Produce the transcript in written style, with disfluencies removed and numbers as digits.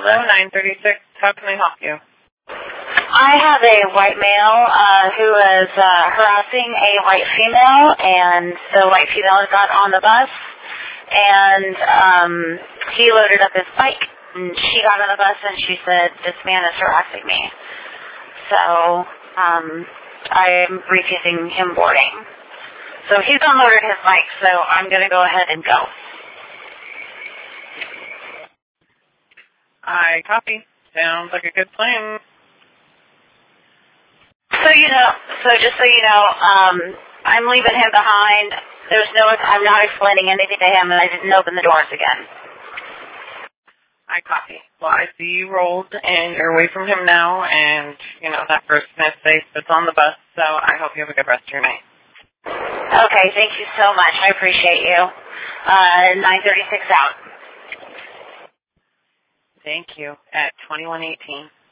Hello, 936. How can I help you? I have a white male who is harassing a white female, and the white female got on the bus, and he loaded up his bike, and she got on the bus, and she said, "This man is harassing me." So I am refusing him boarding. So he's unloaded his bike, so I'm going to go ahead and go. I copy. Sounds like a good plan. So just so you know, I'm leaving him behind. I'm not explaining anything to him, and I didn't open the doors again. I copy. Well, I see you rolled, and you're away from him now, and, that person is safe that's on the bus, so I hope you have a good rest of your night. Okay, thank you so much. I appreciate you. 936 out. Thank you. At 2118.